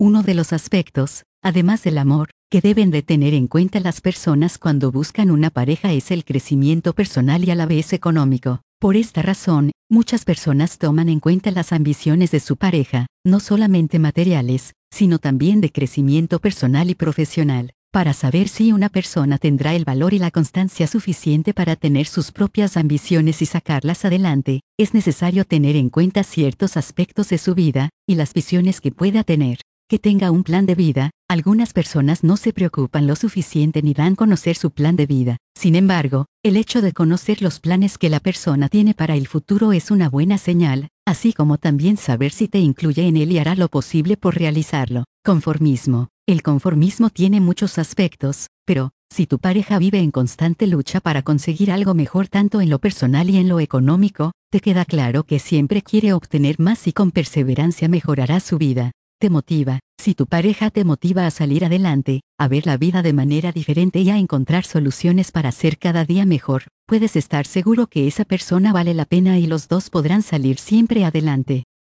Uno de los aspectos, además del amor, que deben de tener en cuenta las personas cuando buscan una pareja es el crecimiento personal y a la vez económico. Por esta razón, muchas personas toman en cuenta las ambiciones de su pareja, no solamente materiales, sino también de crecimiento personal y profesional. Para saber si una persona tendrá el valor y la constancia suficiente para tener sus propias ambiciones y sacarlas adelante, es necesario tener en cuenta ciertos aspectos de su vida, y las visiones que pueda tener. Que tenga un plan de vida. Algunas personas no se preocupan lo suficiente ni dan a conocer su plan de vida. Sin embargo, el hecho de conocer los planes que la persona tiene para el futuro es una buena señal, así como también saber si te incluye en él y hará lo posible por realizarlo. Conformismo. El conformismo tiene muchos aspectos, pero, si tu pareja vive en constante lucha para conseguir algo mejor tanto en lo personal y en lo económico, te queda claro que siempre quiere obtener más y con perseverancia mejorará su vida. Te motiva. Si tu pareja te motiva a salir adelante, a ver la vida de manera diferente y a encontrar soluciones para ser cada día mejor, puedes estar seguro que esa persona vale la pena y los dos podrán salir siempre adelante.